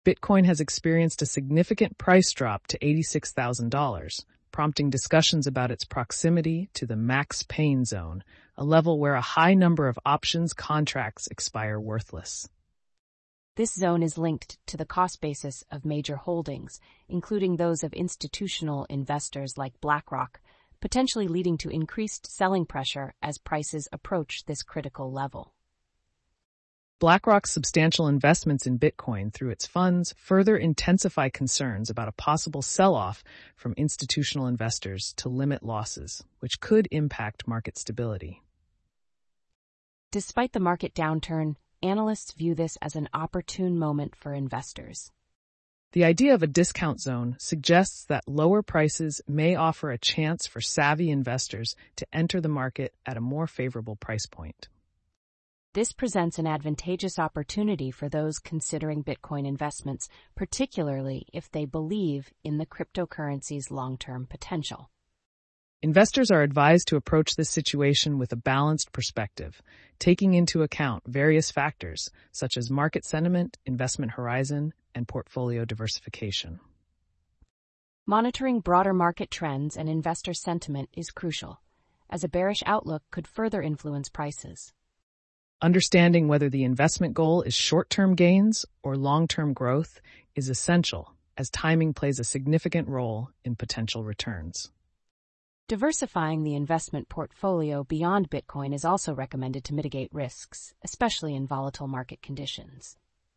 Bitcoin has experienced a significant price drop to $86,000, prompting discussions about its proximity to the max pain zone, a level where a high number of options contracts expire worthless. This zone is linked to the cost basis of major holdings, including those of institutional investors like BlackRock, potentially leading to increased selling pressure as prices approach this critical level. BlackRock's substantial investments in Bitcoin through its funds further intensify concerns about a possible sell-off from institutional investors to limit losses, which could impact market stability. Despite the market downturn, analysts view this as an opportune moment for investors. The idea of a discount zone suggests that lower prices may offer a chance for savvy investors to enter the market at a more favorable price point. This presents an advantageous opportunity for those considering Bitcoin investments, particularly if they believe in the cryptocurrency's long-term potential. Investors are advised to approach this situation with a balanced perspective, taking into account various factors such as market sentiment, investment horizon, and portfolio diversification. Monitoring broader market trends and investor sentiment is crucial, as a bearish outlook could further influence prices. Understanding whether the investment goal is short-term gains or long-term growth is essential, as timing plays a significant role in potential returns. Diversifying the investment portfolio beyond Bitcoin is also recommended to mitigate risks, especially in volatile market conditions.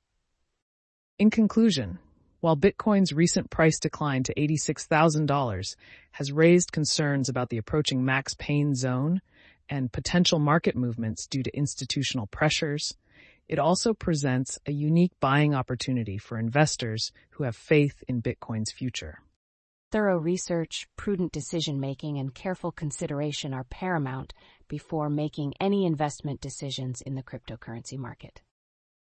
In conclusion, while Bitcoin's recent price decline to $86,000 has raised concerns about the approaching max pain zone and potential market movements due to institutional pressures, it also presents a unique buying opportunity for investors who have faith in Bitcoin's future. Thorough research, prudent decision-making, and careful consideration are paramount before making any investment decisions in the cryptocurrency market.